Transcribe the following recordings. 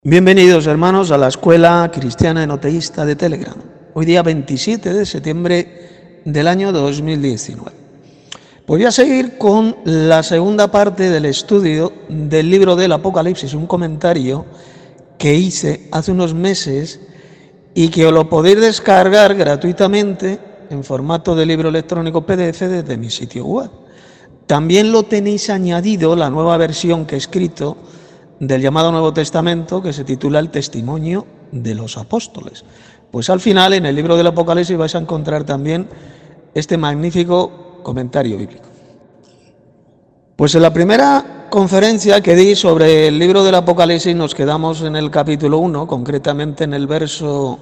Bienvenidos, hermanos, a la Escuela Cristiana Enoteísta de Telegram. Hoy día 27 de septiembre del año 2019. Voy a seguir con la segunda parte del estudio del libro del Apocalipsis, un comentario que hice hace unos meses y que os lo podéis descargar gratuitamente en formato de libro electrónico PDF desde mi sitio web. También lo tenéis añadido, la nueva versión que he escrito del llamado Nuevo Testamento, que se titula El Testimonio de los Apóstoles. Pues al final, en el libro del Apocalipsis, vais a encontrar también este magnífico comentario bíblico. Pues en la primera conferencia que di sobre el libro del Apocalipsis nos quedamos en el capítulo 1, concretamente en el verso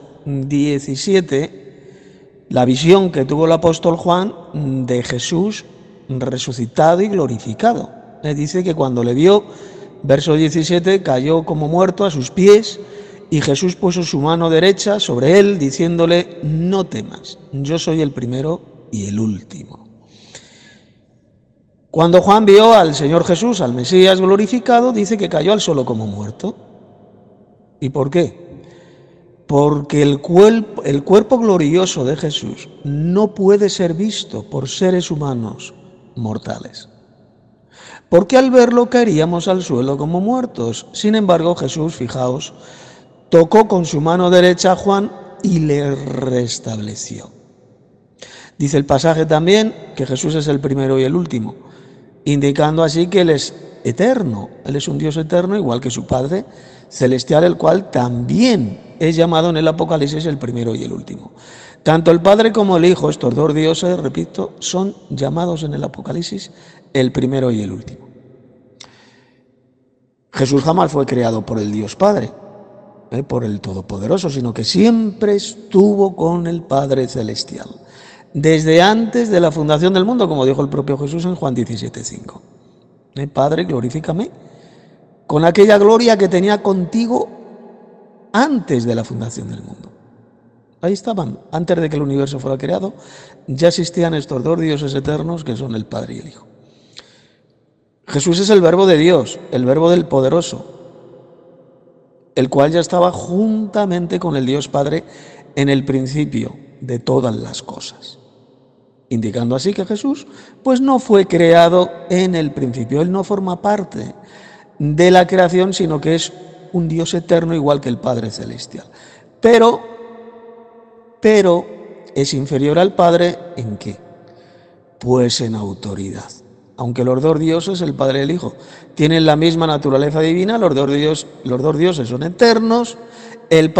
17, la visión que tuvo el apóstol Juan de Jesús resucitado y glorificado. Dice que cuando le vio, verso 17, cayó como muerto a sus pies y Jesús puso su mano derecha sobre él, diciéndole: no temas, yo soy el primero y el último. Cuando Juan vio al Señor Jesús, al Mesías glorificado, dice que cayó al suelo como muerto. ¿Y por qué? Porque el cuerpo glorioso de Jesús no puede ser visto por seres humanos mortales, porque al verlo caeríamos al suelo como muertos. Sin embargo, Jesús, fijaos, tocó con su mano derecha a Juan y le restableció. Dice el pasaje también que Jesús es el primero y el último, indicando así que Él es eterno, Él es un Dios eterno, igual que su Padre celestial, el cual también es llamado en el Apocalipsis el primero y el último. Tanto el Padre como el Hijo, estos dos dioses, repito, son llamados en el Apocalipsis el primero y el último. Jesús jamás fue creado por el Dios Padre, por el Todopoderoso, sino que siempre estuvo con el Padre Celestial, desde antes de la fundación del mundo, como dijo el propio Jesús en Juan 17:5. Padre, glorifícame con aquella gloria que tenía contigo antes de la fundación del mundo. Ahí estaban, antes de que el universo fuera creado, ya existían estos dos dioses eternos que son el Padre y el Hijo. Jesús es el Verbo de Dios, el Verbo del Poderoso, el cual ya estaba juntamente con el Dios Padre en el principio de todas las cosas, indicando así que Jesús pues no fue creado en el principio. Él no forma parte de la creación, sino que es un Dios eterno igual que el Padre Celestial. Pero es inferior al Padre ¿en qué? Pues en autoridad. Aunque los dos dioses, el Padre y el Hijo, tienen la misma naturaleza divina, los dos dioses son eternos, el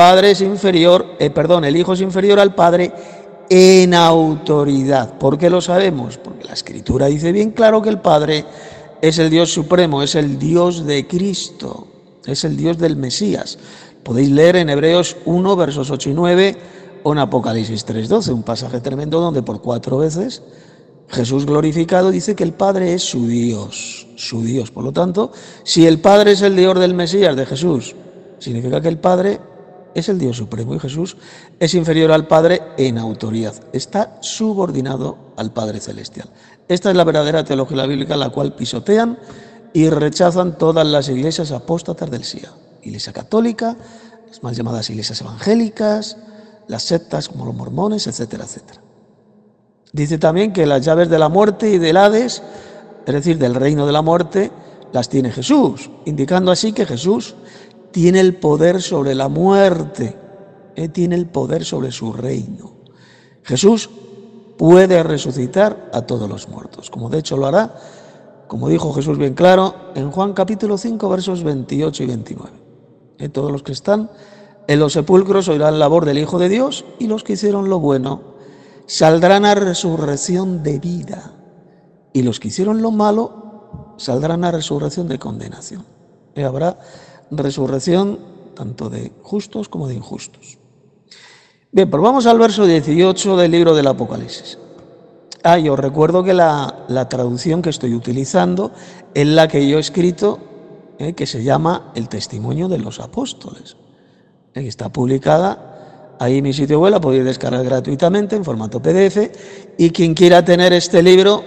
Hijo es inferior al Padre en autoridad. ¿Por qué lo sabemos? Porque la Escritura dice bien claro que el Padre es el Dios supremo, es el Dios de Cristo, es el Dios del Mesías. Podéis leer en Hebreos 1, versos 8 y 9, o en Apocalipsis 3:12, un pasaje tremendo donde por 4 veces Jesús glorificado dice que el Padre es su Dios. Por lo tanto, si el Padre es el Dios del Mesías, de Jesús, significa que el Padre es el Dios supremo y Jesús es inferior al Padre en autoridad. Está subordinado al Padre Celestial. Esta es la verdadera teología bíblica, la cual pisotean y rechazan todas las iglesias apóstatas del SIA. Iglesia católica, las más llamadas iglesias evangélicas, las sectas como los mormones, etcétera, etcétera. Dice también que las llaves de la muerte y del Hades, es decir, del reino de la muerte, las tiene Jesús, indicando así que Jesús tiene el poder sobre la muerte, tiene el poder sobre su reino. Jesús puede resucitar a todos los muertos, como de hecho lo hará, como dijo Jesús bien claro, en Juan capítulo 5, versos 28 y 29. Todos los que están en los sepulcros oirán la voz del Hijo de Dios, y los que hicieron lo bueno saldrán a resurrección de vida, y los que hicieron lo malo saldrán a resurrección de condenación. Habrá resurrección tanto de justos como de injustos. Bien, pues vamos al verso 18 del libro del Apocalipsis. Yo recuerdo que la traducción que estoy utilizando es la que yo he escrito, que se llama El Testimonio de los Apóstoles, que está publicada ahí en mi sitio web, la podéis descargar gratuitamente en formato PDF, y quien quiera tener este libro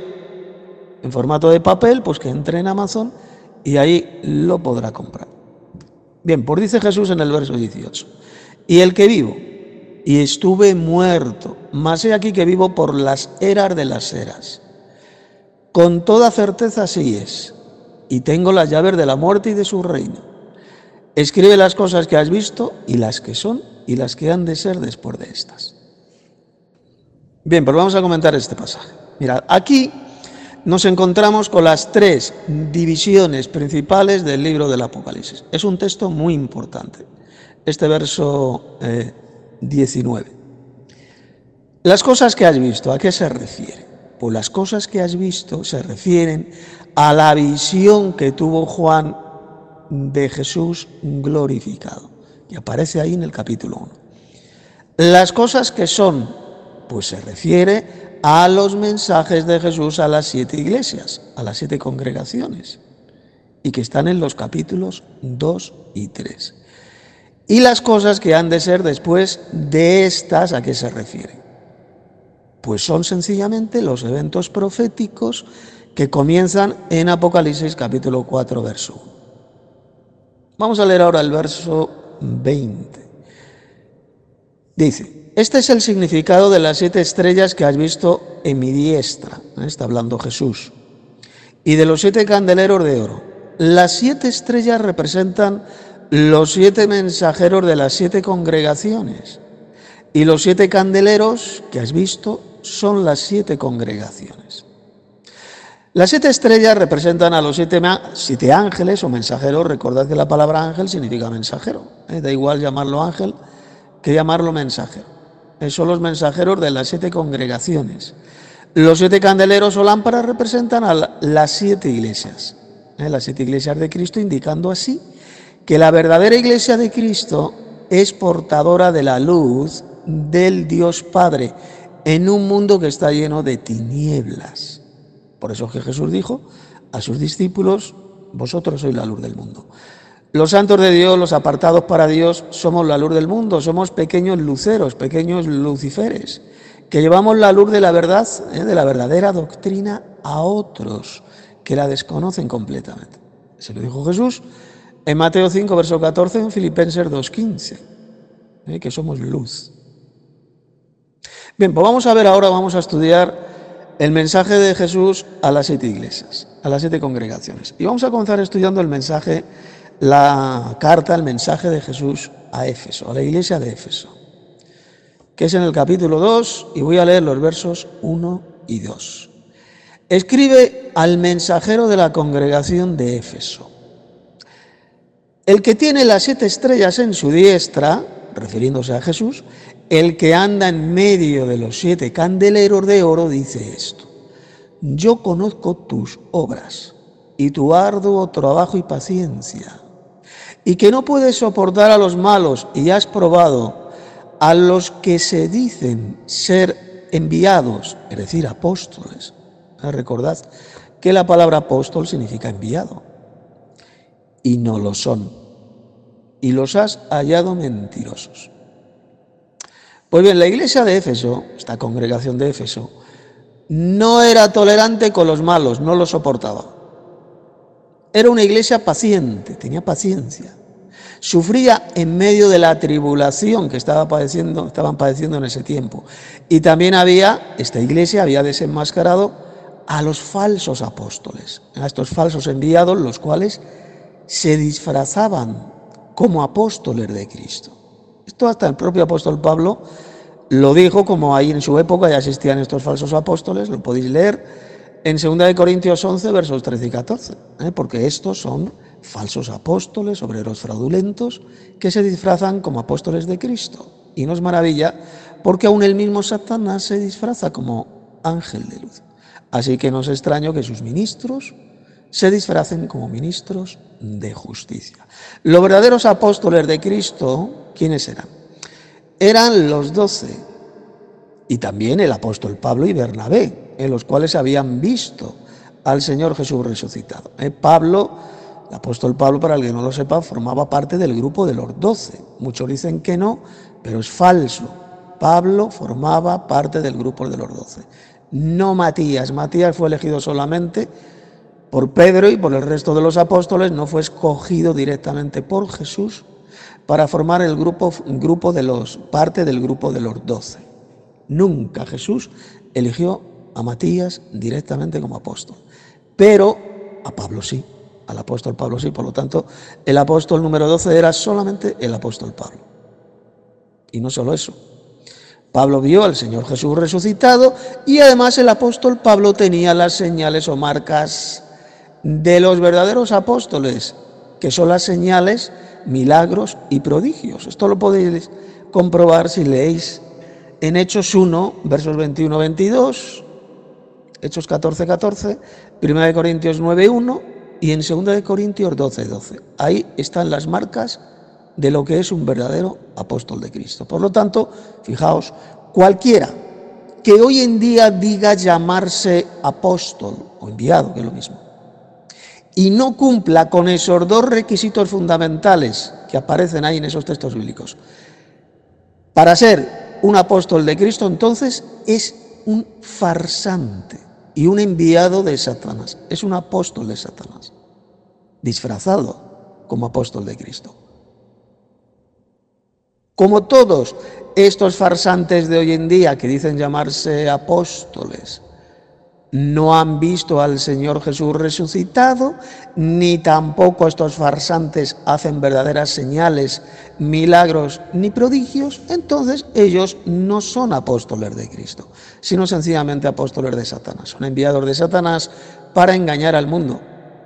en formato de papel, pues que entre en Amazon y ahí lo podrá comprar. Bien, pues dice Jesús en el verso 18, y el que vivo, y estuve muerto, mas he aquí que vivo por las eras de las eras. Con toda certeza así es, y tengo las llaves de la muerte y de su reino. Escribe las cosas que has visto, y las que son, y las que han de ser después de estas. Bien, pues vamos a comentar este pasaje. Mirad, aquí nos encontramos con las tres divisiones principales del libro del Apocalipsis. Es un texto muy importante, este verso 19. Las cosas que has visto, ¿a qué se refiere? Pues las cosas que has visto se refieren a la visión que tuvo Juan de Jesús glorificado, que aparece ahí en el capítulo 1. Las cosas que son, pues se refiere a los mensajes de Jesús a las 7 iglesias, a las 7 congregaciones, y que están en los capítulos 2 y 3. Y las cosas que han de ser después de estas, ¿a qué se refiere? Pues son sencillamente los eventos proféticos que comienzan en Apocalipsis capítulo 4, verso 1. Vamos a leer ahora el verso 20. Dice, este es el significado de las 7 estrellas que has visto en mi diestra, está hablando Jesús, y de los 7 candeleros de oro. Las 7 estrellas representan los 7 mensajeros de las 7 congregaciones, y los 7 candeleros que has visto son las 7 congregaciones. Las 7 estrellas representan a los 7 ángeles o mensajeros. Recordad que la palabra ángel significa mensajero. Da igual llamarlo ángel que llamarlo mensajero. Son los mensajeros de las 7 congregaciones. Los 7 candeleros o lámparas representan a las 7 iglesias. Las 7 iglesias de Cristo, indicando así que la verdadera iglesia de Cristo es portadora de la luz del Dios Padre en un mundo que está lleno de tinieblas. Por eso que Jesús dijo a sus discípulos, vosotros sois la luz del mundo. Los santos de Dios, los apartados para Dios, somos la luz del mundo, somos pequeños luceros, pequeños luciferes, que llevamos la luz de la verdad, de la verdadera doctrina a otros que la desconocen completamente. Se lo dijo Jesús en Mateo 5, verso 14, en Filipenses 2:15, que somos luz. Bien, pues vamos a ver ahora, vamos a estudiar el mensaje de Jesús a las 7 iglesias, a las 7 congregaciones. Y vamos a comenzar estudiando el mensaje, la carta, el mensaje de Jesús a Éfeso, a la iglesia de Éfeso, que es en el capítulo 2, y voy a leer los versos 1 y 2. Escribe al mensajero de la congregación de Éfeso. El que tiene las 7 estrellas en su diestra, refiriéndose a Jesús, el que anda en medio de los 7 candeleros de oro, dice esto: yo conozco tus obras y tu arduo trabajo y paciencia, y que no puedes soportar a los malos, y has probado a los que se dicen ser enviados, es decir, apóstoles. Recordad que la palabra apóstol significa enviado, y no lo son, y los has hallado mentirosos. Pues bien, la iglesia de Éfeso, esta congregación de Éfeso, no era tolerante con los malos, no los soportaba. Era una iglesia paciente, tenía paciencia. Sufría en medio de la tribulación que estaban padeciendo en ese tiempo. Y también esta iglesia había desenmascarado a los falsos apóstoles, a estos falsos enviados, los cuales se disfrazaban como apóstoles de Cristo. Esto hasta el propio apóstol Pablo lo dijo, como ahí en su época ya existían estos falsos apóstoles, lo podéis leer en 2 Corintios 11, versos 13 y 14, porque estos son falsos apóstoles, obreros fraudulentos, que se disfrazan como apóstoles de Cristo. Y no es maravilla, porque aún el mismo Satanás se disfraza como ángel de luz. Así que no es extraño que sus ministros se disfracen como ministros de justicia. Los verdaderos apóstoles de Cristo, ¿quiénes eran? Eran los 12, y también el apóstol Pablo y Bernabé, en los cuales habían visto al Señor Jesús resucitado. El apóstol Pablo, para el que no lo sepa, formaba parte del grupo de los 12. Muchos dicen que no, pero es falso. Pablo formaba parte del grupo de los 12. No Matías. Matías fue elegido solamente por Pedro y por el resto de los apóstoles, no fue escogido directamente por Jesús para formar parte del grupo de los 12. Nunca Jesús eligió a Matías directamente como apóstol, pero a Pablo sí, al apóstol Pablo sí. Por lo tanto, el apóstol número 12 era solamente el apóstol Pablo. Y no solo eso, Pablo vio al Señor Jesús resucitado y además el apóstol Pablo tenía las señales o marcas de los verdaderos apóstoles, que son las señales, milagros y prodigios. Esto lo podéis comprobar si leéis en Hechos 1, versos 21-22, Hechos 14-14, 1 Corintios 9-1 y en 2 Corintios 12-12. Ahí están las marcas de lo que es un verdadero apóstol de Cristo. Por lo tanto, fijaos, cualquiera que hoy en día diga llamarse apóstol o enviado, que es lo mismo, y no cumpla con esos dos requisitos fundamentales que aparecen ahí en esos textos bíblicos, para ser un apóstol de Cristo, entonces es un farsante y un enviado de Satanás. Es un apóstol de Satanás, disfrazado como apóstol de Cristo. Como todos estos farsantes de hoy en día que dicen llamarse apóstoles, no han visto al Señor Jesús resucitado, ni tampoco estos farsantes hacen verdaderas señales, milagros ni prodigios, entonces ellos no son apóstoles de Cristo, sino sencillamente apóstoles de Satanás. Son enviados de Satanás para engañar al mundo.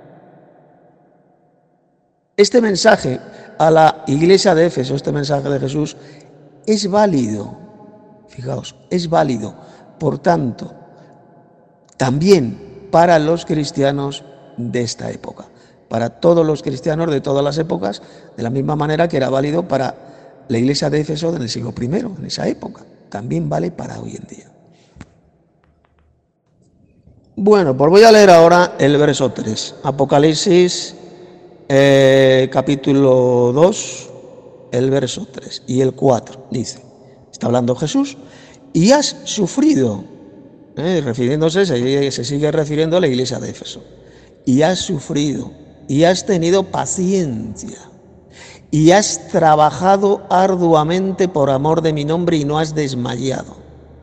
Este mensaje a la iglesia de Éfeso, este mensaje de Jesús, es válido, fijaos, es válido, por tanto, también para los cristianos de esta época, para todos los cristianos de todas las épocas, de la misma manera que era válido para la iglesia de Éfeso en el siglo I, en esa época, también vale para hoy en día. Bueno, pues voy a leer ahora el verso 3, Apocalipsis capítulo 2, el verso 3 y el 4, dice, está hablando Jesús, y has sufrido, refiriéndose, se sigue refiriendo a la iglesia de Éfeso, y has sufrido, y has tenido paciencia, y has trabajado arduamente por amor de mi nombre y no has desmayado.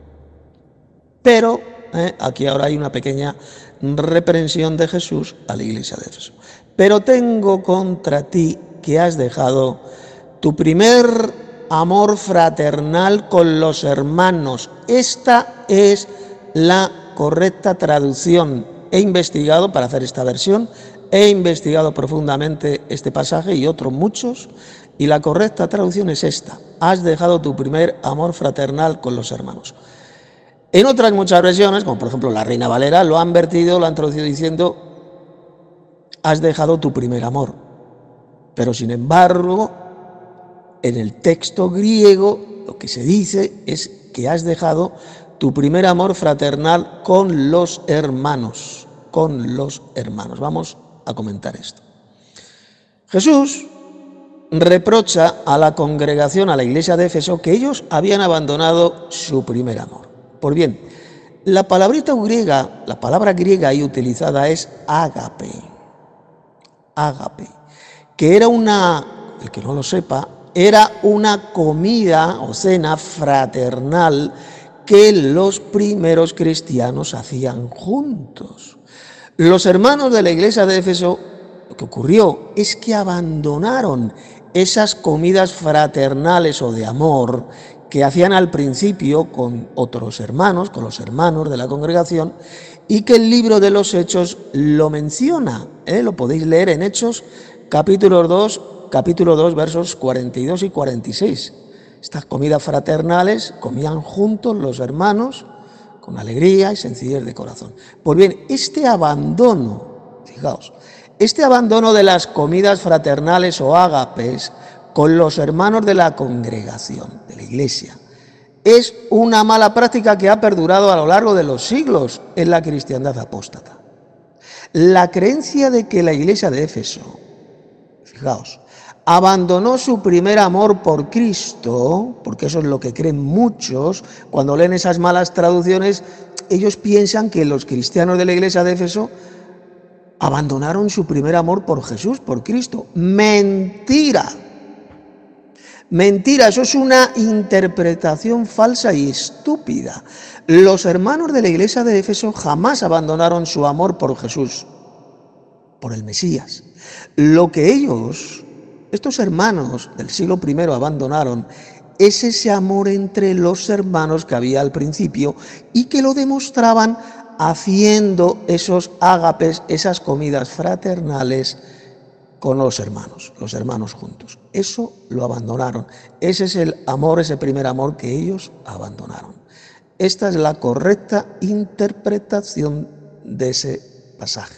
Pero aquí ahora hay una pequeña reprensión de Jesús a la iglesia de Éfeso. Pero tengo contra ti que has dejado tu primer amor fraternal con los hermanos. Esta es la correcta traducción. He investigado para hacer esta versión, he investigado profundamente este pasaje y otros muchos, y la correcta traducción es esta: has dejado tu primer amor fraternal con los hermanos. En otras muchas versiones, como por ejemplo la Reina Valera, lo han vertido, lo han traducido diciendo has dejado tu primer amor. Pero sin embargo, en el texto griego lo que se dice es que has dejado tu primer amor fraternal con los hermanos. Con los hermanos. Vamos a comentar esto. Jesús reprocha a la congregación, a la iglesia de Éfeso, que ellos habían abandonado su primer amor. Pues bien, la palabra griega ahí utilizada es ágape. Ágape, que era el que no lo sepa, era una comida o cena fraternal que los primeros cristianos hacían juntos. Los hermanos de la iglesia de Éfeso, lo que ocurrió es que abandonaron esas comidas fraternales o de amor que hacían al principio con otros hermanos, con los hermanos de la congregación, y que el libro de los Hechos lo menciona. Lo podéis leer en Hechos capítulo 2, versos 42 y 46. Estas comidas fraternales comían juntos los hermanos con alegría y sencillez de corazón. Pues bien, este abandono, fijaos, este abandono de las comidas fraternales o ágapes con los hermanos de la congregación, de la iglesia, es una mala práctica que ha perdurado a lo largo de los siglos en la cristiandad apóstata. La creencia de que la iglesia de Éfeso, fijaos, abandonó su primer amor por Cristo, porque eso es lo que creen muchos, cuando leen esas malas traducciones, ellos piensan que los cristianos de la iglesia de Éfeso abandonaron su primer amor por Jesús, por Cristo. Mentira. Mentira, eso es una interpretación falsa y estúpida. Los hermanos de la iglesia de Éfeso jamás abandonaron su amor por Jesús, por el Mesías. Lo que ellos, estos hermanos del siglo I, abandonaron es ese amor entre los hermanos que había al principio y que lo demostraban haciendo esos ágapes, esas comidas fraternales con los hermanos juntos. Eso lo abandonaron. Ese es el amor, ese primer amor que ellos abandonaron. Esta es la correcta interpretación de ese pasaje.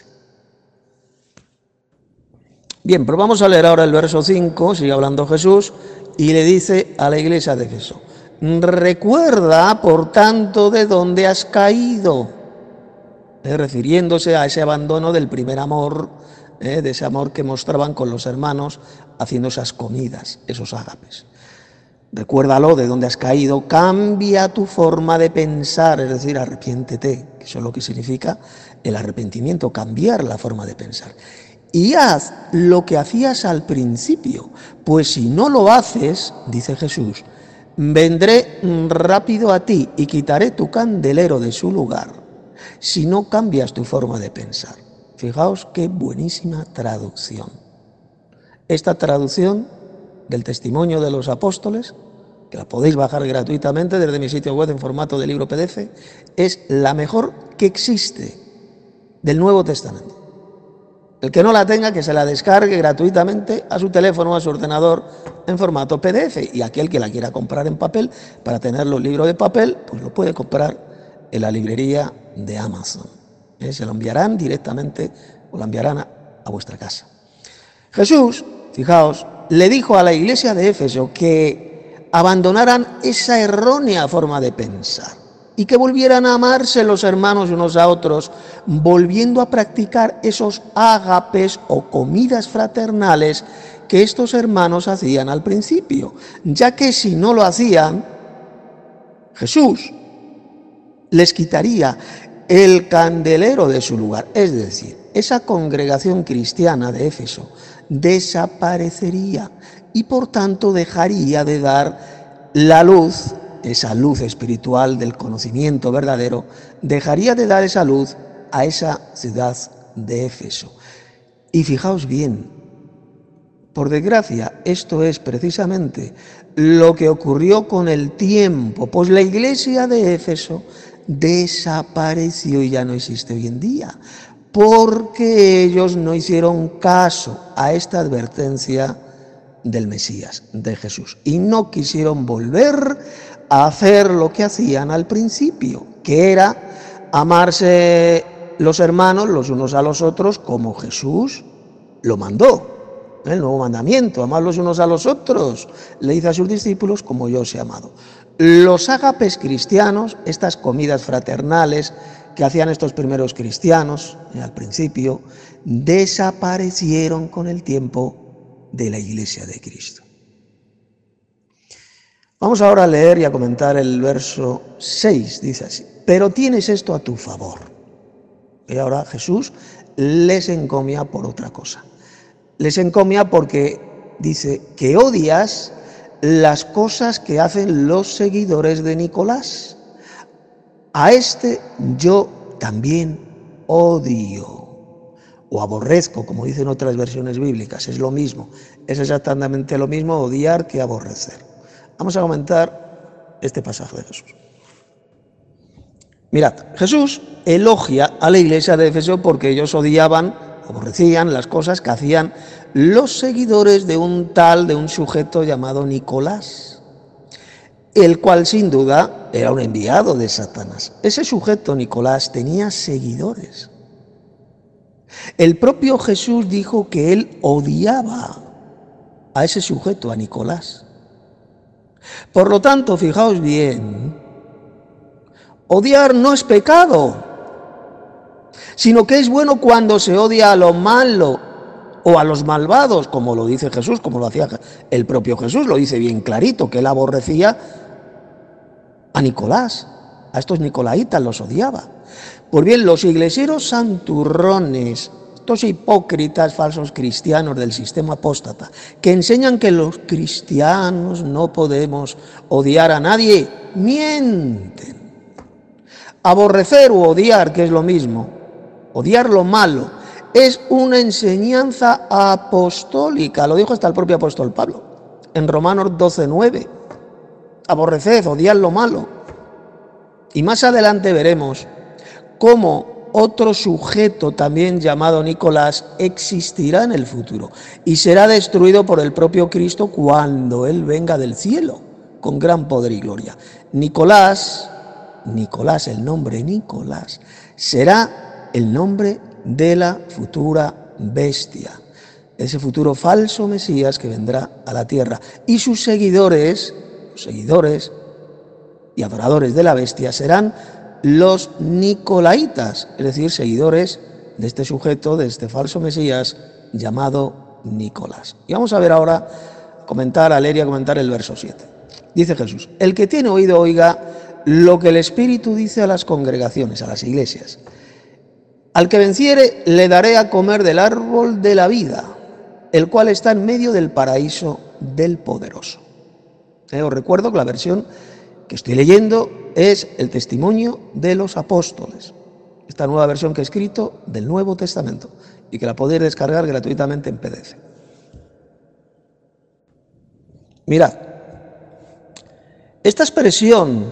Bien, pero vamos a leer ahora el verso 5, sigue hablando Jesús, y le dice a la iglesia de Éfeso: recuerda, por tanto, de dónde has caído, refiriéndose a ese abandono del primer amor, de ese amor que mostraban con los hermanos haciendo esas comidas, esos ágapes. Recuérdalo, de dónde has caído, cambia tu forma de pensar, es decir, arrepiéntete, que eso es lo que significa el arrepentimiento, cambiar la forma de pensar. Y haz lo que hacías al principio, pues si no lo haces, dice Jesús, vendré rápido a ti y quitaré tu candelero de su lugar, si no cambias tu forma de pensar. Fijaos qué buenísima traducción. Esta traducción del testimonio de los apóstoles, que la podéis bajar gratuitamente desde mi sitio web en formato de libro PDF, es la mejor que existe del Nuevo Testamento. El que no la tenga, que se la descargue gratuitamente a su teléfono o a su ordenador en formato PDF. Y aquel que la quiera comprar en papel, para tenerlo en libro de papel, pues lo puede comprar en la librería de Amazon. Se lo enviarán directamente o lo enviarán a vuestra casa. Jesús, fijaos, le dijo a la iglesia de Éfeso que abandonaran esa errónea forma de pensar y que volvieran a amarse los hermanos unos a otros, volviendo a practicar esos ágapes o comidas fraternales que estos hermanos hacían al principio, ya que si no lo hacían, Jesús les quitaría el candelero de su lugar, es decir, esa congregación cristiana de Éfeso desaparecería y por tanto dejaría de dar la luz, esa luz espiritual del conocimiento verdadero, dejaría de dar esa luz a esa ciudad de Éfeso. Y fijaos bien, por desgracia, esto es precisamente lo que ocurrió con el tiempo, pues la iglesia de Éfeso desapareció y ya no existe hoy en día, porque ellos no hicieron caso a esta advertencia del Mesías, de Jesús, y no quisieron volver a hacer lo que hacían al principio, que era amarse los hermanos los unos a los otros como Jesús lo mandó. El nuevo mandamiento, amar los unos a los otros, le dice a sus discípulos como yo os he amado. Los ágapes cristianos, estas comidas fraternales que hacían estos primeros cristianos al principio, desaparecieron con el tiempo de la iglesia de Cristo. Vamos ahora a leer y a comentar el verso 6, dice así: pero tienes esto a tu favor. Y ahora Jesús les encomia por otra cosa. Les encomia porque dice que odias las cosas que hacen los seguidores de Nicolás. A este yo también odio o aborrezco, como dicen otras versiones bíblicas. Es lo mismo, es exactamente lo mismo odiar que aborrecer. Vamos a comentar este pasaje de Jesús. Mirad, Jesús elogia a la iglesia de Éfeso porque ellos odiaban, aborrecían las cosas que hacían los seguidores de un sujeto llamado Nicolás, el cual sin duda era un enviado de Satanás. Ese sujeto, Nicolás, tenía seguidores. El propio Jesús dijo que él odiaba a ese sujeto, a Nicolás. Por lo tanto, fijaos bien, odiar no es pecado, sino que es bueno cuando se odia a lo malo o a los malvados, como lo dice Jesús, como lo hacía el propio Jesús, lo dice bien clarito, que él aborrecía a Nicolás, a estos nicolaitas los odiaba. Pues bien, los iglesieros santurrones estos hipócritas, falsos cristianos del sistema apóstata, que enseñan que los cristianos no podemos odiar a nadie, mienten. Aborrecer u odiar, que es lo mismo, odiar lo malo, es una enseñanza apostólica, lo dijo hasta el propio apóstol Pablo, en Romanos 12:9. Aborreced, odiad lo malo. Y más adelante veremos cómo otro sujeto también llamado Nicolás existirá en el futuro y será destruido por el propio Cristo cuando Él venga del cielo con gran poder y gloria. Nicolás, el nombre Nicolás, será el nombre de la futura bestia, ese futuro falso Mesías que vendrá a la tierra. Y sus seguidores y adoradores de la bestia serán los nicolaitas, es decir, seguidores de este sujeto, de este falso Mesías llamado Nicolás. Y vamos a ver ahora, a leer y a comentar el verso 7. Dice Jesús: el que tiene oído oiga lo que el Espíritu dice a las congregaciones, a las iglesias. Al que venciere le daré a comer del árbol de la vida, el cual está en medio del paraíso del poderoso. Os recuerdo que la versión que estoy leyendo es el testimonio de los apóstoles, esta nueva versión que he escrito del Nuevo Testamento y que la podéis descargar gratuitamente en PDF. Mirad, esta expresión,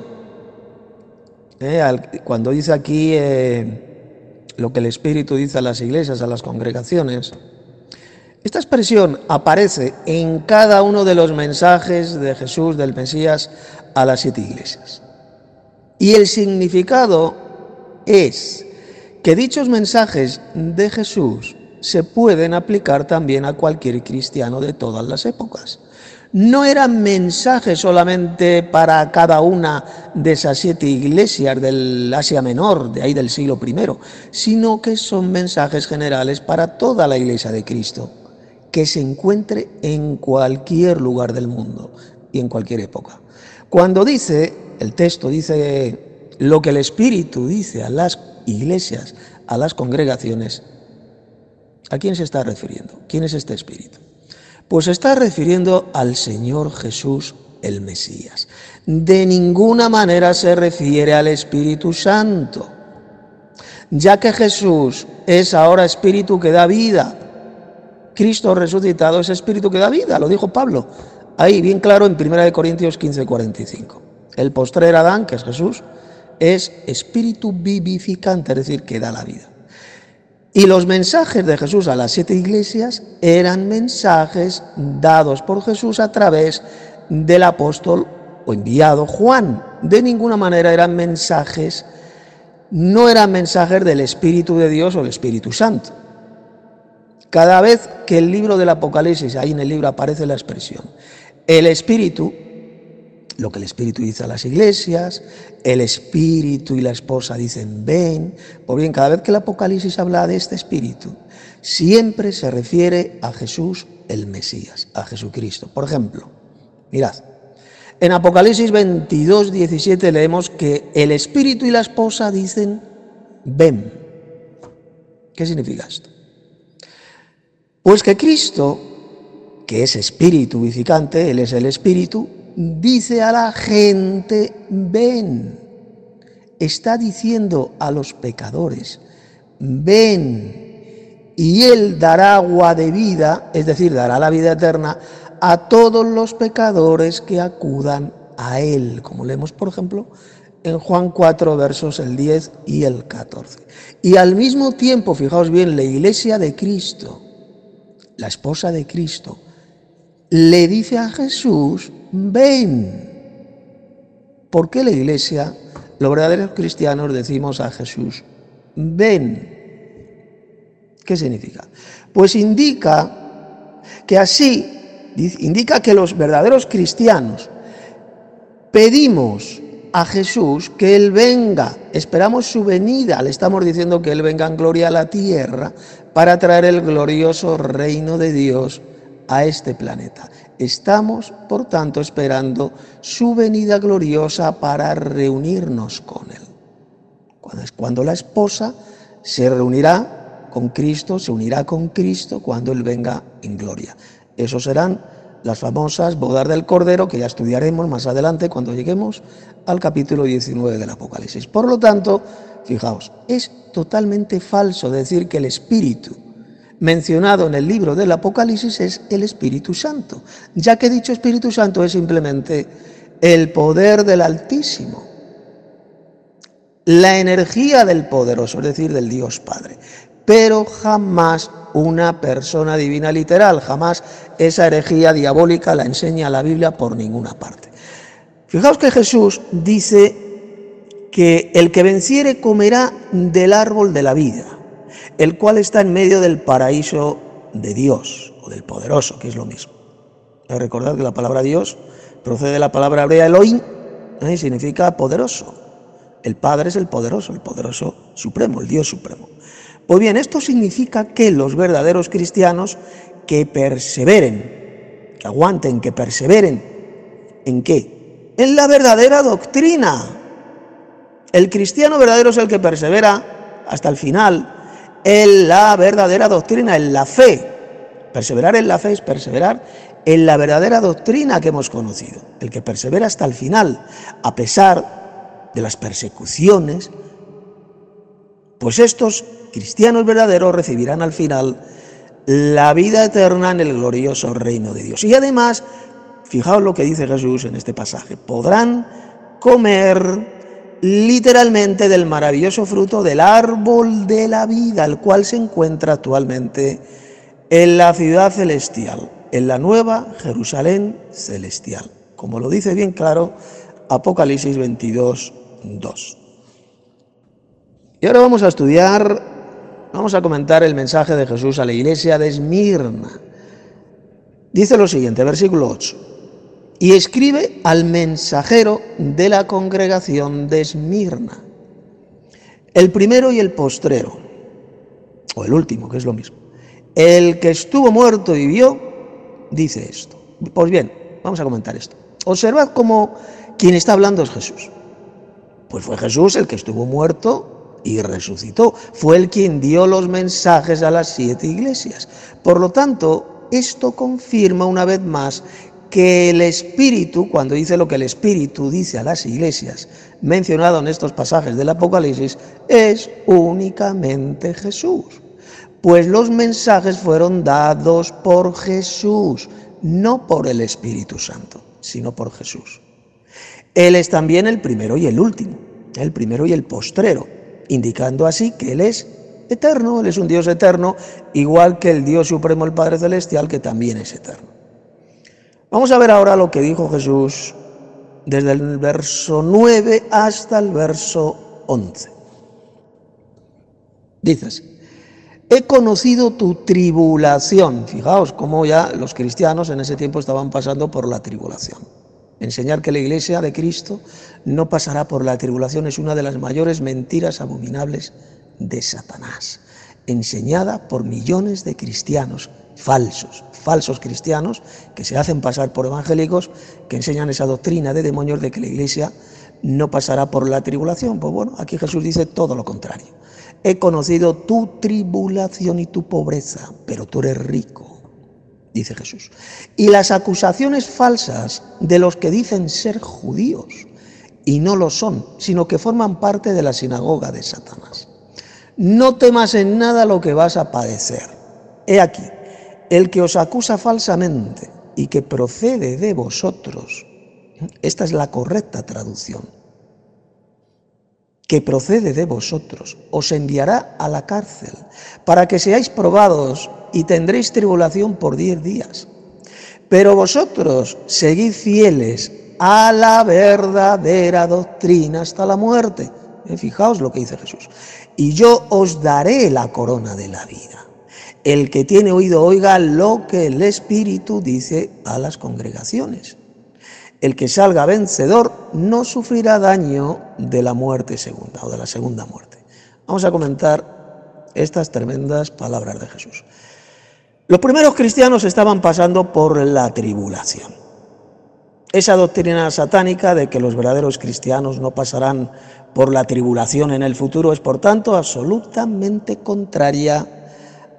cuando dice aquí lo que el Espíritu dice a las iglesias, a las congregaciones, esta expresión aparece en cada uno de los mensajes de Jesús, del Mesías, a las 7 iglesias. Y el significado es que dichos mensajes de Jesús se pueden aplicar también a cualquier cristiano de todas las épocas. No eran mensajes solamente para cada una de esas 7 iglesias del Asia Menor, de ahí del siglo I, sino que son mensajes generales para toda la iglesia de Cristo, que se encuentre en cualquier lugar del mundo y en cualquier época. Cuando el texto dice lo que el Espíritu dice a las iglesias, a las congregaciones, ¿a quién se está refiriendo? ¿Quién es este Espíritu? Pues se está refiriendo al Señor Jesús, el Mesías. De ninguna manera se refiere al Espíritu Santo, ya que Jesús es ahora Espíritu que da vida. Cristo resucitado es Espíritu que da vida, lo dijo Pablo, ahí bien claro en 1 Corintios 15:45. El postrer Adán, que es Jesús, es Espíritu vivificante, es decir, que da la vida. Y los mensajes de Jesús a las 7 iglesias eran mensajes dados por Jesús a través del apóstol o enviado Juan. De ninguna manera no eran mensajes del Espíritu de Dios o del Espíritu Santo. Cada vez que el libro del Apocalipsis, ahí en el libro aparece la expresión, el Espíritu, lo que el Espíritu dice a las iglesias, el Espíritu y la esposa dicen ven, pues bien, cada vez que el Apocalipsis habla de este Espíritu, siempre se refiere a Jesús el Mesías, a Jesucristo. Por ejemplo, mirad, en Apocalipsis 22:17 leemos que el Espíritu y la esposa dicen ven. ¿Qué significa esto? Pues que Cristo, que es Espíritu vivificante, Él es el Espíritu, dice a la gente, ven. Está diciendo a los pecadores, ven, y Él dará agua de vida, es decir, dará la vida eterna a todos los pecadores que acudan a Él, como leemos, por ejemplo, en Juan 4, versos el 10 y el 14. Y al mismo tiempo, fijaos bien, la iglesia de Cristo, la esposa de Cristo, le dice a Jesús, ven. ¿Por qué la iglesia, los verdaderos cristianos, decimos a Jesús, ven? ¿Qué significa? Pues indica que los verdaderos cristianos pedimos a Jesús que Él venga, esperamos su venida, le estamos diciendo que Él venga en gloria a la tierra para traer el glorioso reino de Dios a este planeta. Estamos, por tanto, esperando su venida gloriosa para reunirnos con Él. Cuando la esposa se reunirá con Cristo, se unirá con Cristo cuando Él venga en gloria. Esos serán las famosas bodas del Cordero, que ya estudiaremos más adelante cuando lleguemos al capítulo 19 del Apocalipsis. Por lo tanto, fijaos, es totalmente falso decir que el Espíritu mencionado en el libro del Apocalipsis es el Espíritu Santo, ya que dicho Espíritu Santo es simplemente el poder del Altísimo, la energía del Poderoso, es decir, del Dios Padre, pero jamás una persona divina literal, jamás esa herejía diabólica la enseña la Biblia por ninguna parte. Fijaos que Jesús dice que el que venciere comerá del árbol de la vida, el cual está en medio del paraíso de Dios, o del Poderoso, que es lo mismo. Recordad que la palabra Dios procede de la palabra hebrea Elohim, y significa poderoso. El Padre es el Poderoso Supremo, el Dios Supremo. Pues bien, esto significa que los verdaderos cristianos que perseveren, que aguanten, que perseveren, ¿en qué? En la verdadera doctrina. El cristiano verdadero es el que persevera hasta el final en la verdadera doctrina, en la fe. Perseverar en la fe es perseverar en la verdadera doctrina que hemos conocido. El que persevera hasta el final, a pesar de las persecuciones, pues estos cristianos verdaderos recibirán al final la vida eterna en el glorioso reino de Dios. Y además, fijaos lo que dice Jesús en este pasaje, podrán comer literalmente del maravilloso fruto del árbol de la vida, el cual se encuentra actualmente en la ciudad celestial, en la nueva Jerusalén celestial, como lo dice bien claro Apocalipsis 22:2. Y ahora vamos a comentar el mensaje de Jesús a la iglesia de Esmirna. Dice lo siguiente, versículo 8. Y escribe al mensajero de la congregación de Esmirna, el primero y el postrero, o el último, que es lo mismo. El que estuvo muerto y vivió, dice esto. Pues bien, vamos a comentar esto. Observad cómo quien está hablando es Jesús. Pues fue Jesús el que estuvo muerto y resucitó. Fue el quien dio los mensajes a las 7 iglesias. Por lo tanto, esto confirma una vez más que el Espíritu, cuando dice lo que el Espíritu dice a las iglesias, mencionado en estos pasajes del Apocalipsis, es únicamente Jesús. Pues los mensajes fueron dados por Jesús, no por el Espíritu Santo, sino por Jesús. Él es también el primero y el último, el primero y el postrero, indicando así que Él es eterno, Él es un Dios eterno, igual que el Dios Supremo, el Padre Celestial, que también es eterno. Vamos a ver ahora lo que dijo Jesús desde el verso 9 hasta el verso 11. Dice así: he conocido tu tribulación. Fijaos cómo ya los cristianos en ese tiempo estaban pasando por la tribulación. Enseñar que la iglesia de Cristo no pasará por la tribulación es una de las mayores mentiras abominables de Satanás, enseñada por millones de cristianos falsos cristianos que se hacen pasar por evangélicos, que enseñan esa doctrina de demonios de que la iglesia no pasará por la tribulación. Pues bueno, aquí Jesús dice todo lo contrario. He conocido tu tribulación y tu pobreza, pero tú eres rico, dice Jesús. Y las acusaciones falsas de los que dicen ser judíos y no lo son, sino que forman parte de la sinagoga de Satanás. No temas en nada lo que vas a padecer. He aquí, el que os acusa falsamente y que procede de vosotros, esta es la correcta traducción, que procede de vosotros, os enviará a la cárcel para que seáis probados y tendréis tribulación por 10 días. Pero vosotros seguid fieles a la verdadera doctrina hasta la muerte. Fijaos lo que dice Jesús. Y yo os daré la corona de la vida. El que tiene oído oiga lo que el Espíritu dice a las congregaciones. El que salga vencedor no sufrirá daño de la muerte segunda o de la segunda muerte. Vamos a comentar estas tremendas palabras de Jesús. Los primeros cristianos estaban pasando por la tribulación. Esa doctrina satánica de que los verdaderos cristianos no pasarán por la tribulación en el futuro es, por tanto, absolutamente contraria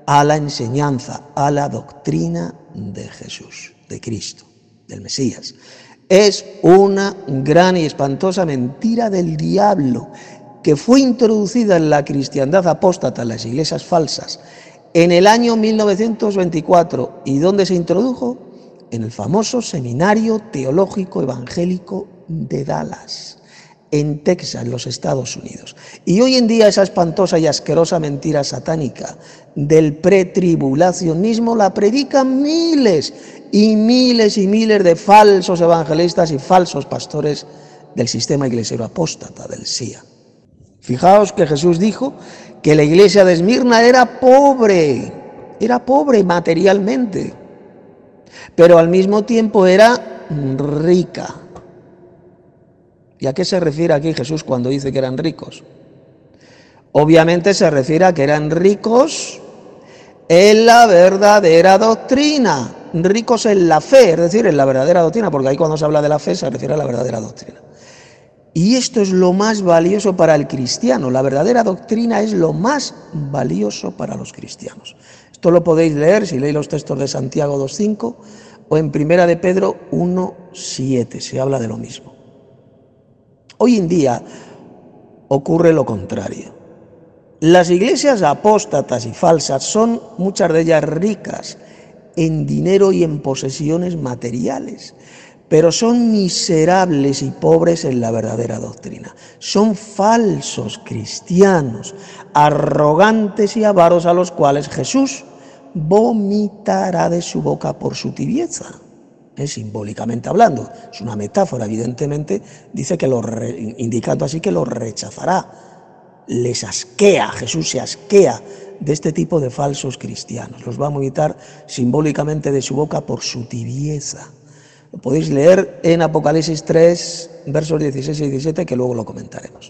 a la enseñanza, a la doctrina de Jesús, de Cristo, del Mesías. Es una gran y espantosa mentira del diablo que fue introducida en la cristiandad apóstata, en las iglesias falsas, en el año 1924. ¿Y dónde se introdujo? En el famoso Seminario Teológico Evangélico de Dallas, en Texas, en los Estados Unidos. Y hoy en día esa espantosa y asquerosa mentira satánica del pretribulacionismo la predican miles y miles y miles de falsos evangelistas y falsos pastores del sistema iglesiero apóstata, del SIA. Fijaos que Jesús dijo que la iglesia de Esmirna era pobre materialmente, pero al mismo tiempo era rica. ¿Y a qué se refiere aquí Jesús cuando dice que eran ricos? Obviamente se refiere a que eran ricos en la verdadera doctrina, ricos en la fe, es decir, en la verdadera doctrina, porque ahí cuando se habla de la fe se refiere a la verdadera doctrina. Y esto es lo más valioso para el cristiano, la verdadera doctrina es lo más valioso para los cristianos. Esto lo podéis leer si leéis los textos de Santiago 2.5 o en 1 de Pedro 1.7, se habla de lo mismo. Hoy en día ocurre lo contrario. Las iglesias apóstatas y falsas son muchas de ellas ricas en dinero y en posesiones materiales, pero son miserables y pobres en la verdadera doctrina. Son falsos cristianos, arrogantes y avaros a los cuales Jesús vomitará de su boca por su tibieza. Simbólicamente hablando, es una metáfora, evidentemente, dice que indicando así que los rechazará. Les asquea, Jesús se asquea de este tipo de falsos cristianos. Los va a vomitar simbólicamente de su boca por su tibieza. Lo podéis leer en Apocalipsis 3, versos 16 y 17, que luego lo comentaremos.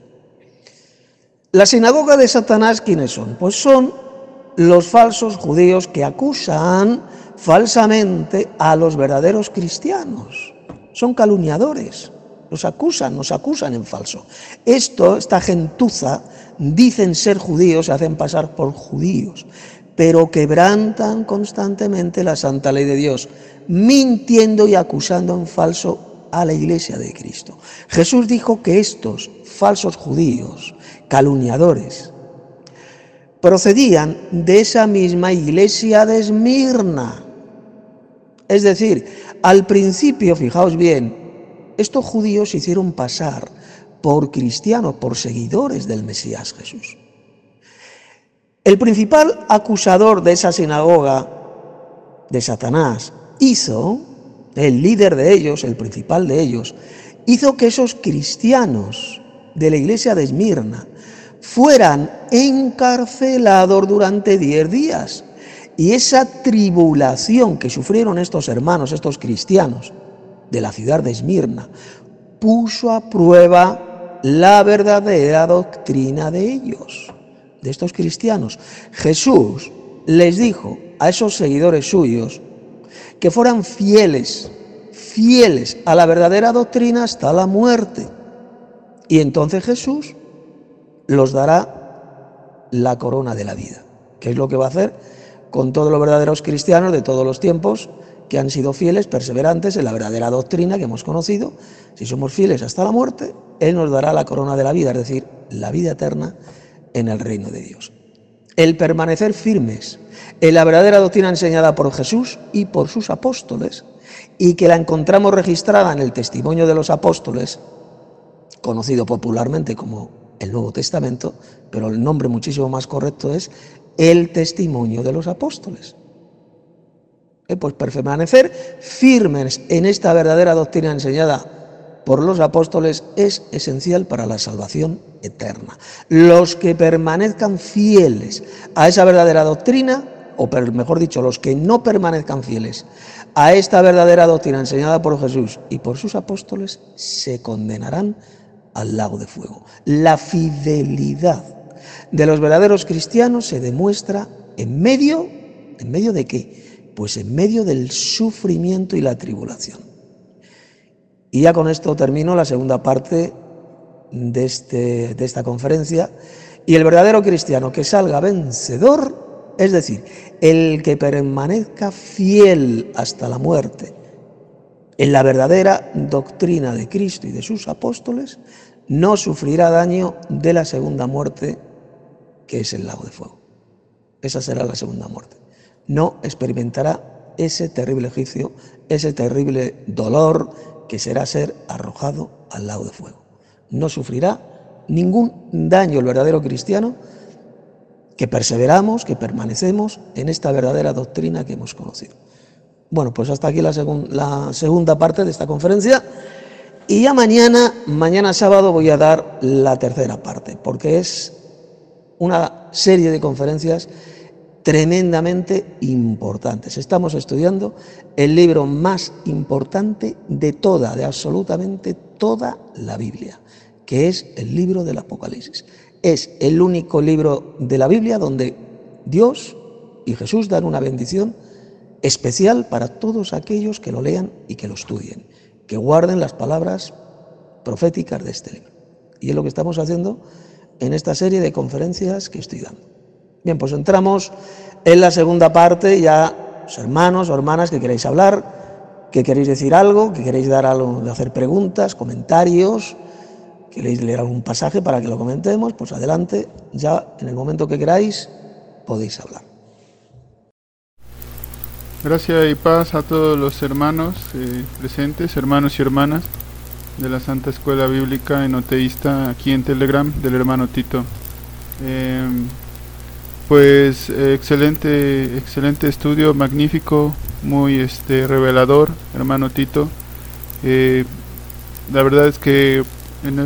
La sinagoga de Satanás, ¿quiénes son? Pues son los falsos judíos que acusan falsamente a los verdaderos cristianos. Son calumniadores, nos acusan en falso. Esta gentuza, dicen ser judíos, se hacen pasar por judíos, pero quebrantan constantemente la santa ley de Dios, mintiendo y acusando en falso a la iglesia de Cristo. Jesús dijo que estos falsos judíos, calumniadores, procedían de esa misma iglesia de Esmirna. Es decir, al principio, fijaos bien, estos judíos se hicieron pasar por cristianos, por seguidores del Mesías Jesús. El principal acusador de esa sinagoga de Satanás el líder de ellos, el principal de ellos, hizo que esos cristianos de la iglesia de Esmirna fueran encarcelados durante 10 días. Y esa tribulación que sufrieron estos hermanos, estos cristianos de la ciudad de Esmirna, puso a prueba la verdadera doctrina de ellos, de estos cristianos. Jesús les dijo a esos seguidores suyos que fueran fieles a la verdadera doctrina hasta la muerte. Y entonces Jesús los dará la corona de la vida. ¿Qué es lo que va a hacer con todos los verdaderos cristianos de todos los tiempos que han sido fieles, perseverantes en la verdadera doctrina que hemos conocido? Si somos fieles hasta la muerte, Él nos dará la corona de la vida, es decir, la vida eterna en el reino de Dios. El permanecer firmes en la verdadera doctrina enseñada por Jesús y por sus apóstoles, y que la encontramos registrada en el testimonio de los apóstoles, conocido popularmente como el Nuevo Testamento, pero el nombre muchísimo más correcto es el testimonio de los apóstoles. Pues permanecer firmes en esta verdadera doctrina enseñada por los apóstoles es esencial para la salvación eterna. Los que permanezcan fieles a esa verdadera doctrina, o mejor dicho, los que no permanezcan fieles a esta verdadera doctrina enseñada por Jesús y por sus apóstoles, se condenarán al lago de fuego. La fidelidad de los verdaderos cristianos se demuestra ¿en medio de qué? Pues en medio del sufrimiento y la tribulación. Y ya con esto termino la segunda parte de esta conferencia. Y el verdadero cristiano que salga vencedor Es decir, el que permanezca fiel hasta la muerte en la verdadera doctrina de Cristo y de sus apóstoles, no sufrirá daño de la segunda muerte, que es el lago de fuego. Esa será la segunda muerte. No experimentará ese terrible juicio, ese terrible dolor que será ser arrojado al lago de fuego. No sufrirá ningún daño el verdadero cristiano que perseveramos, que permanecemos en esta verdadera doctrina que hemos conocido. Bueno, pues hasta aquí la segunda parte de esta conferencia, y ya mañana sábado voy a dar la tercera parte, porque es una serie de conferencias tremendamente importantes. Estamos estudiando el libro más importante de absolutamente toda la Biblia, que es el libro del Apocalipsis. Es el único libro de la Biblia donde Dios y Jesús dan una bendición especial para todos aquellos que lo lean y que lo estudien, que guarden las palabras proféticas de este libro. Y es lo que estamos haciendo en esta serie de conferencias que estoy dando. Bien, pues entramos en la segunda parte. Ya, hermanos o hermanas que queréis hablar, que queréis decir algo, que queréis dar algo, de hacer preguntas, comentarios, queréis leer algún pasaje para que lo comentemos, pues adelante, ya en el momento que queráis podéis hablar. Gracias y paz a todos los hermanos presentes, hermanos y hermanas de la Santa Escuela Bíblica Enoteísta aquí en Telegram, del hermano Tito. Pues excelente estudio, magnífico, muy revelador, hermano Tito. La verdad es que en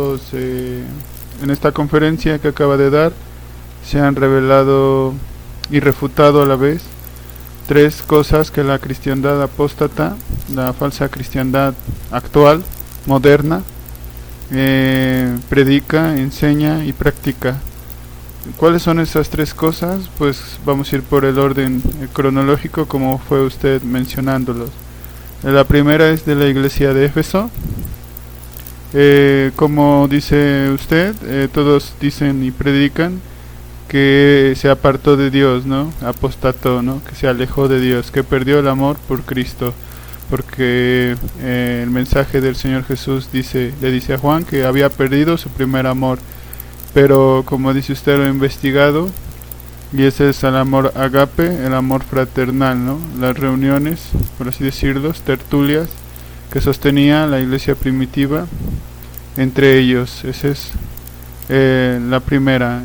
esta conferencia que acaba de dar se han revelado y refutado a la vez tres cosas que la cristiandad apóstata, la falsa cristiandad actual, moderna, predica, enseña y practica. ¿Cuáles son esas tres cosas? Pues vamos a ir por el orden cronológico como fue usted mencionándolos. La primera es de la iglesia de Éfeso. Como dice usted, todos dicen y predican que se apartó de Dios, ¿no? Apostató, ¿no? Que se alejó de Dios, que perdió el amor por Cristo, porque el mensaje del Señor Jesús le dice a Juan que había perdido su primer amor, pero como dice usted, lo ha investigado, y ese es el amor agape, el amor fraternal, ¿no? Las reuniones, por así decirlo, tertulias que sostenía la iglesia primitiva entre ellos. Esa es la primera,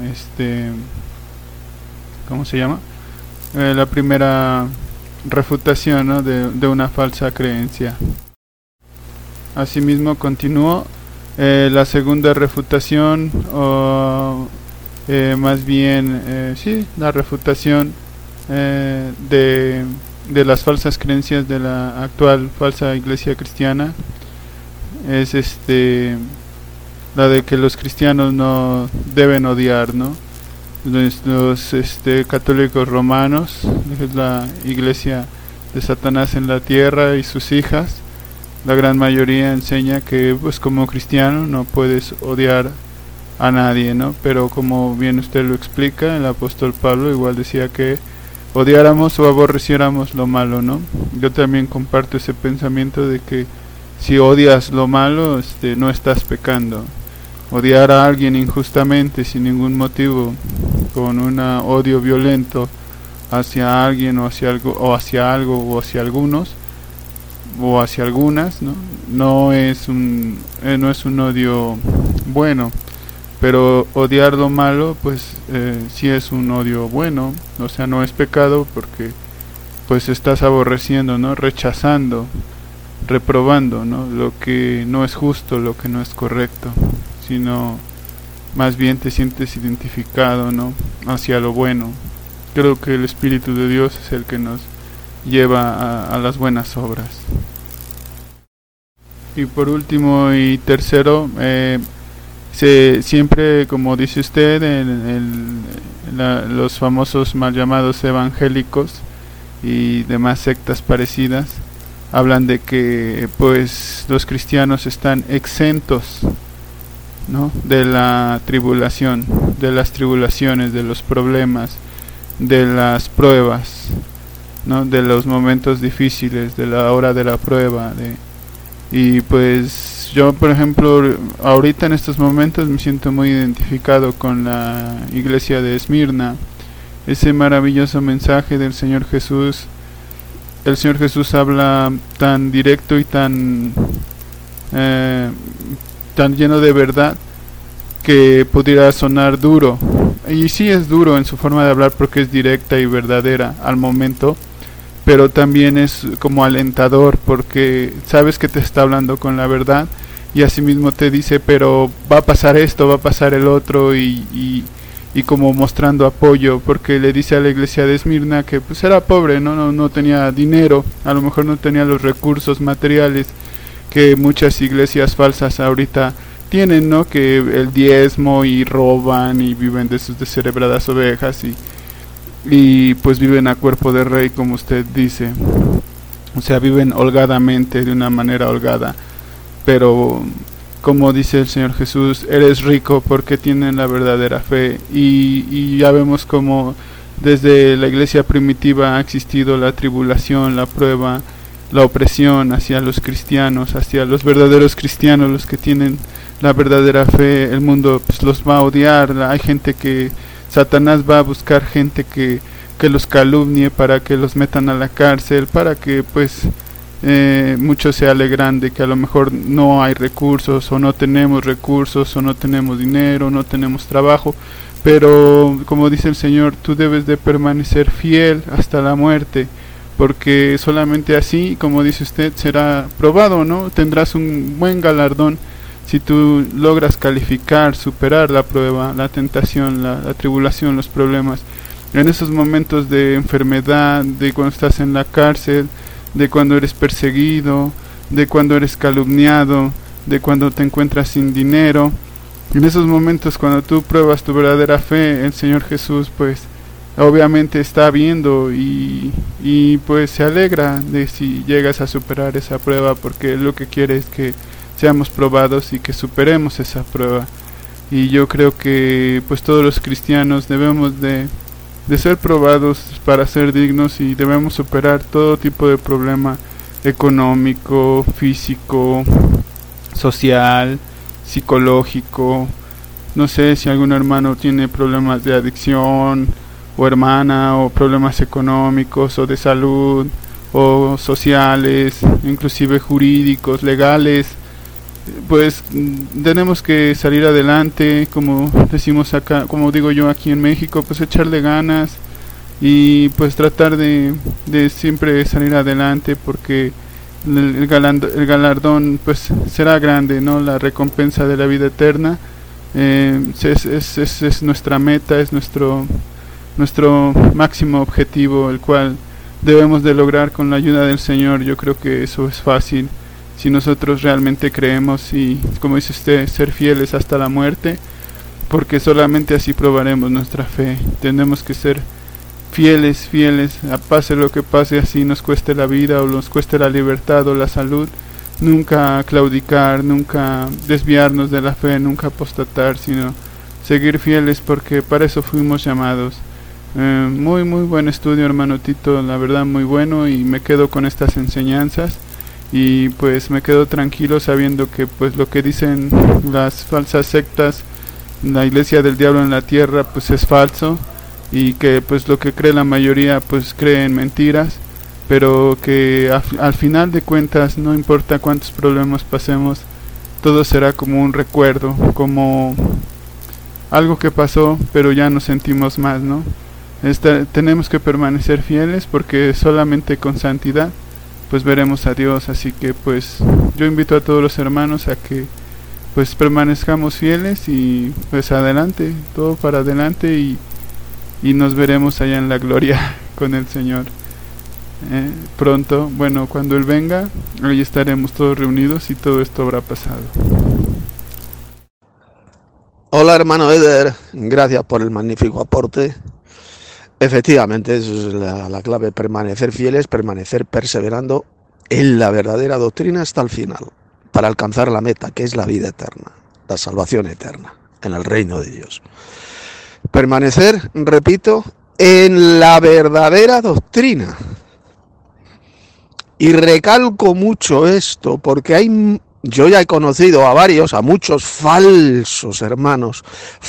¿cómo se llama? La primera refutación, ¿no? de una falsa creencia. Asimismo continuó la segunda refutación, o más bien, la refutación de las falsas creencias de la actual falsa iglesia cristiana, es la de que los cristianos no deben odiar, ¿no? Los católicos romanos, es la iglesia de Satanás en la tierra, y sus hijas, la gran mayoría enseña que pues como cristiano no puedes odiar a nadie, ¿no? Pero como bien usted lo explica, el apóstol Pablo igual decía que odiáramos o aborreciéramos lo malo, ¿no? Yo también comparto ese pensamiento de que si odias lo malo, no estás pecando. Odiar a alguien injustamente, sin ningún motivo, con un odio violento hacia alguien o hacia algo o hacia algunos o hacia algunas, no es un odio bueno. Pero odiar lo malo, pues sí es un odio bueno, o sea, no es pecado, porque pues estás aborreciendo, ¿no? Rechazando, reprobando, ¿no? Lo que no es justo, lo que no es correcto, sino más bien te sientes identificado, ¿no? Hacia lo bueno. Creo que el Espíritu de Dios es el que nos lleva a las buenas obras. Y por último y tercero, siempre, como dice usted, los famosos mal llamados evangélicos y demás sectas parecidas hablan de que pues los cristianos están exentos, ¿no? De la tribulación, de las tribulaciones, de los problemas, de las pruebas, ¿no? De los momentos difíciles, de la hora de la prueba. Y pues yo, por ejemplo, ahorita en estos momentos me siento muy identificado con la iglesia de Esmirna, ese maravilloso mensaje del Señor Jesús. El Señor Jesús habla tan directo y tan lleno de verdad que pudiera sonar duro. Y sí es duro en su forma de hablar porque es directa y verdadera al momento, pero también es como alentador porque sabes que te está hablando con la verdad y asimismo te dice, pero va a pasar esto, va a pasar el otro, y como mostrando apoyo, porque le dice a la iglesia de Esmirna que pues era pobre, no tenía dinero, a lo mejor no tenía los recursos materiales que muchas iglesias falsas ahorita tienen, ¿no? Que el diezmo y roban y viven de sus descerebradas ovejas y pues viven a cuerpo de rey, como usted dice. O sea, viven holgadamente, de una manera holgada. Pero como dice el Señor Jesús, eres rico porque tienen la verdadera fe. Y ya vemos como desde la iglesia primitiva ha existido la tribulación, la prueba, la opresión hacia los cristianos, hacia los verdaderos cristianos, los que tienen la verdadera fe. El mundo pues los va a odiar. Hay gente que Satanás va a buscar gente que los calumnie para que los metan a la cárcel, para que pues muchos se alegran de que a lo mejor no hay recursos, o no tenemos recursos, o no tenemos dinero, no tenemos trabajo. Pero como dice el Señor, tú debes de permanecer fiel hasta la muerte, porque solamente así, como dice usted, será probado, ¿no? Tendrás un buen galardón si tú logras calificar, superar la prueba, la tentación, la tribulación, los problemas. En esos momentos de enfermedad, de cuando estás en la cárcel, de cuando eres perseguido, de cuando eres calumniado, de cuando te encuentras sin dinero, en esos momentos cuando tú pruebas tu verdadera fe, el Señor Jesús pues obviamente está viendo y pues se alegra de si llegas a superar esa prueba, porque lo que quiere es que seamos probados y que superemos esa prueba. Y yo creo que pues todos los cristianos debemos de ser probados para ser dignos, y debemos superar todo tipo de problema económico, físico, social, psicológico. No sé si algún hermano tiene problemas de adicción, o hermana, o problemas económicos, o de salud, o sociales, inclusive jurídicos, legales. Pues tenemos que salir adelante, como decimos acá, como digo yo aquí en México, pues echarle ganas y pues tratar de siempre salir adelante, porque el galardón pues será grande, ¿no? La recompensa de la vida eterna es nuestra meta, es nuestro máximo objetivo, el cual debemos de lograr con la ayuda del Señor. Yo creo que eso es fácil si nosotros realmente creemos y, como dice usted, ser fieles hasta la muerte, porque solamente así probaremos nuestra fe. Tenemos que ser fieles, a pase lo que pase, así nos cueste la vida o nos cueste la libertad o la salud. Nunca claudicar, nunca desviarnos de la fe, nunca apostatar, sino seguir fieles, porque para eso fuimos llamados. Muy buen estudio, hermano Tito, la verdad muy bueno, y me quedo con estas enseñanzas. Y pues me quedo tranquilo sabiendo que pues lo que dicen las falsas sectas, la iglesia del diablo en la tierra, pues es falso, y que pues lo que cree la mayoría pues cree en mentiras, pero que al final de cuentas, no importa cuántos problemas pasemos, todo será como un recuerdo, como algo que pasó pero ya nos sentimos más, ¿no? Tenemos que permanecer fieles, porque solamente con santidad pues veremos a Dios. Así que pues yo invito a todos los hermanos a que pues permanezcamos fieles, y pues adelante, todo para adelante, y nos veremos allá en la gloria con el Señor pronto. Bueno, cuando Él venga, ahí estaremos todos reunidos y todo esto habrá pasado. Hola, hermano Eder, gracias por el magnífico aporte. Efectivamente, eso es la clave: permanecer fieles, permanecer perseverando en la verdadera doctrina hasta el final, para alcanzar la meta, que es la vida eterna, la salvación eterna en el reino de Dios. Permanecer, repito, en la verdadera doctrina. Y recalco mucho esto porque yo ya he conocido a muchos falsos hermanos,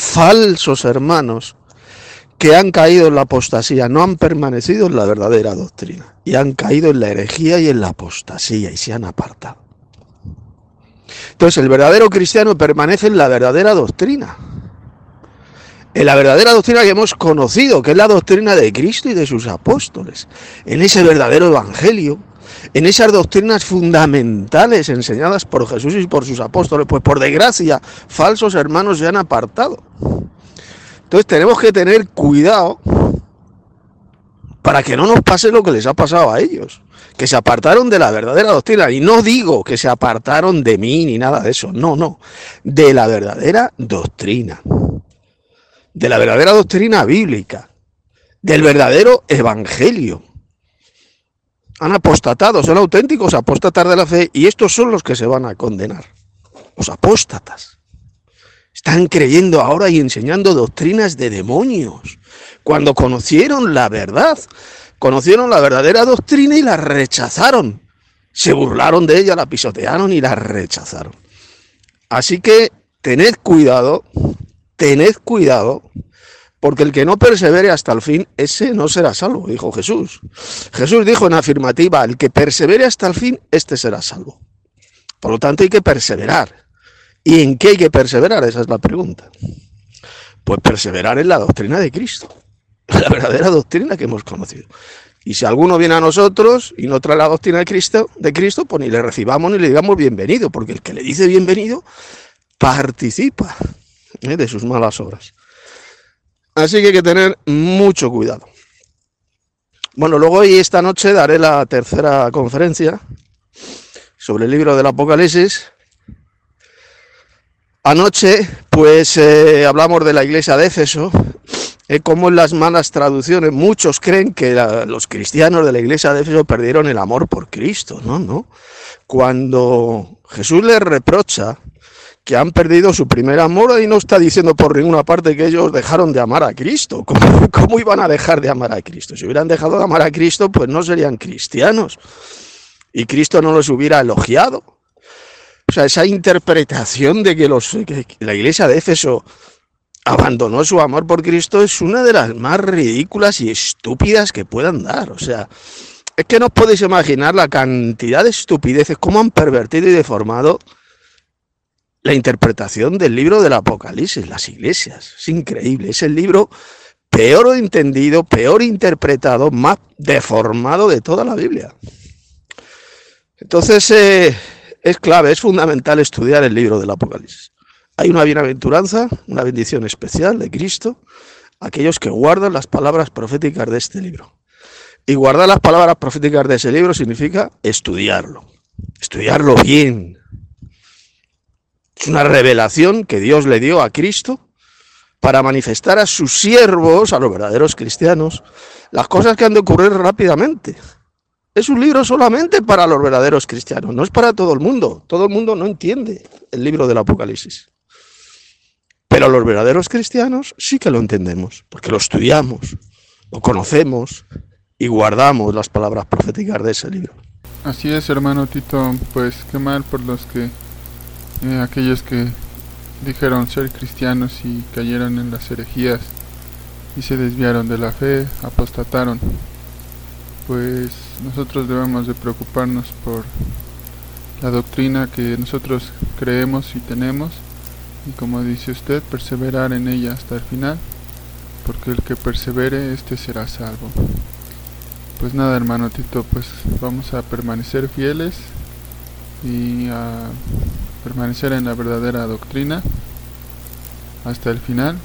que han caído en la apostasía, no han permanecido en la verdadera doctrina, y han caído en la herejía y en la apostasía, y se han apartado. Entonces el verdadero cristiano permanece en la verdadera doctrina, en la verdadera doctrina que hemos conocido, que es la doctrina de Cristo y de sus apóstoles, en ese verdadero evangelio, en esas doctrinas fundamentales enseñadas por Jesús y por sus apóstoles. Pues por desgracia, falsos hermanos se han apartado. Entonces tenemos que tener cuidado para que no nos pase lo que les ha pasado a ellos, que se apartaron de la verdadera doctrina. Y no digo que se apartaron de mí ni nada de eso, no, de la verdadera doctrina, de la verdadera doctrina bíblica, del verdadero evangelio. Han apostatado, son auténticos apóstatas de la fe, y estos son los que se van a condenar, los apóstatas. Están creyendo ahora y enseñando doctrinas de demonios, cuando conocieron la verdad, conocieron la verdadera doctrina y la rechazaron. Se burlaron de ella, la pisotearon y la rechazaron. Así que tened cuidado, porque el que no persevere hasta el fin, ese no será salvo, dijo Jesús. Jesús dijo en afirmativa, el que persevere hasta el fin, este será salvo. Por lo tanto hay que perseverar. ¿Y en qué hay que perseverar? Esa es la pregunta. Pues perseverar en la doctrina de Cristo, la verdadera doctrina que hemos conocido. Y si alguno viene a nosotros y no trae la doctrina de Cristo, pues ni le recibamos ni le digamos bienvenido, porque el que le dice bienvenido participa de sus malas obras. Así que hay que tener mucho cuidado. Bueno, luego hoy esta noche daré la tercera conferencia sobre el libro del Apocalipsis. Anoche, pues hablamos de la iglesia de Éfeso, cómo en las malas traducciones muchos creen que los cristianos de la iglesia de Éfeso perdieron el amor por Cristo. No. Cuando Jesús les reprocha que han perdido su primer amor, y no está diciendo por ninguna parte que ellos dejaron de amar a Cristo. ¿Cómo iban a dejar de amar a Cristo? Si hubieran dejado de amar a Cristo, pues no serían cristianos, y Cristo no los hubiera elogiado. O sea, esa interpretación de que la iglesia de Éfeso abandonó su amor por Cristo es una de las más ridículas y estúpidas que puedan dar. O sea, es que no os podéis imaginar la cantidad de estupideces, cómo han pervertido y deformado la interpretación del libro del Apocalipsis, las iglesias. Es increíble, es el libro peor entendido, peor interpretado, más deformado de toda la Biblia. Entonces es clave, es fundamental estudiar el libro del Apocalipsis. Hay una bienaventuranza, una bendición especial de Cristo a aquellos que guardan las palabras proféticas de este libro. Y guardar las palabras proféticas de ese libro significa estudiarlo bien. Es una revelación que Dios le dio a Cristo para manifestar a sus siervos, a los verdaderos cristianos, las cosas que han de ocurrir rápidamente. Es un libro solamente para los verdaderos cristianos, no es para todo el mundo. Todo el mundo no entiende el libro del Apocalipsis. Pero los verdaderos cristianos sí que lo entendemos, porque lo estudiamos, lo conocemos y guardamos las palabras proféticas de ese libro. Así es, hermano Tito, pues qué mal por los que aquellos que dijeron ser cristianos y cayeron en las herejías y se desviaron de la fe, apostataron. Pues nosotros debemos de preocuparnos por la doctrina que nosotros creemos y tenemos, y como dice usted, perseverar en ella hasta el final, porque el que persevere, este será salvo. Pues nada, hermano Tito, pues vamos a permanecer fieles y a permanecer en la verdadera doctrina hasta el final,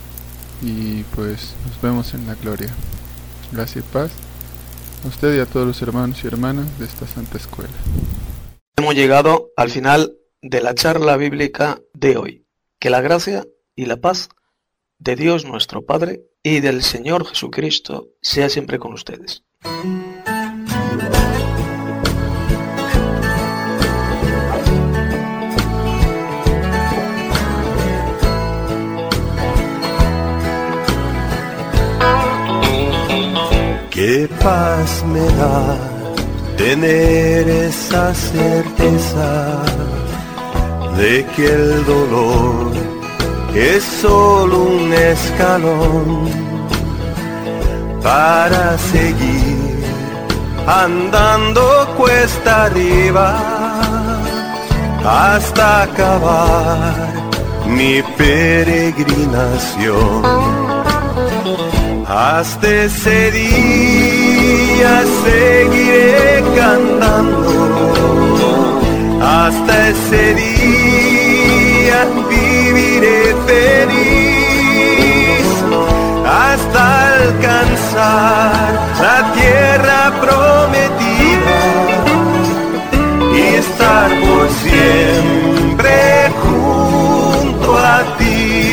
y pues nos vemos en la gloria. Gracias y paz a usted y a todos los hermanos y hermanas de esta Santa Escuela. Hemos llegado al final de la charla bíblica de hoy. Que la gracia y la paz de Dios nuestro Padre y del Señor Jesucristo sea siempre con ustedes. Qué paz me da tener esa certeza de que el dolor es solo un escalón para seguir andando cuesta arriba hasta acabar mi peregrinación. Hasta ese día seguiré cantando, hasta ese día viviré feliz, hasta alcanzar la tierra prometida y estar por siempre junto a ti.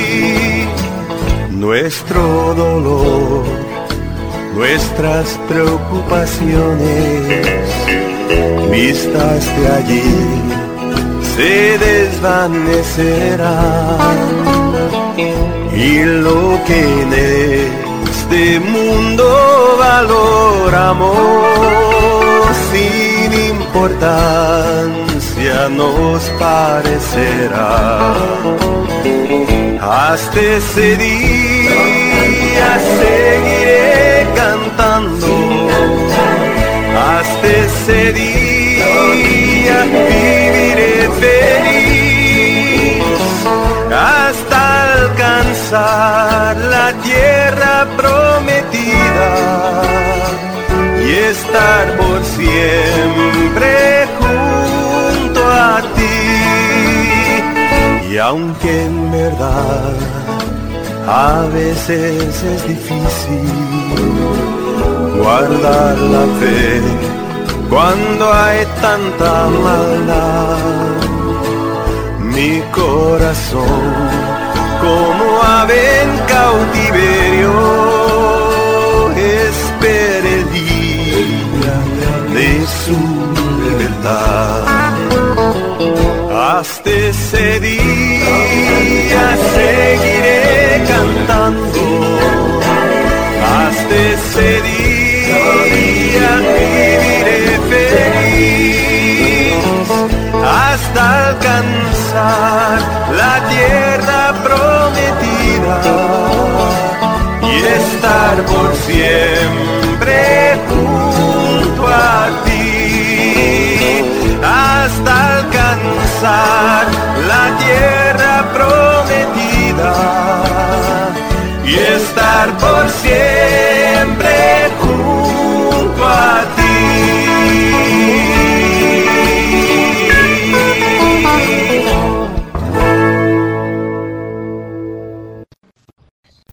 Nuestro dolor, nuestras preocupaciones, vistas de allí, se desvanecerán. Y lo que en este mundo valoramos sin importancia nos parecerá. Hasta ese día seguiré cantando, hasta ese día viviré feliz, hasta alcanzar la tierra prometida y estar por siempre junto a ti. Y aunque en verdad a veces es difícil guardar la fe cuando hay tanta maldad, mi corazón como ave en cautiverio espera el día de su libertad. Hasta ese día seguiré cantando, hasta ese día viviré feliz, hasta alcanzar la tierra prometida y estar por siempre junto a ti, hasta alcanzar la tierra prometida y estar por siempre junto a ti.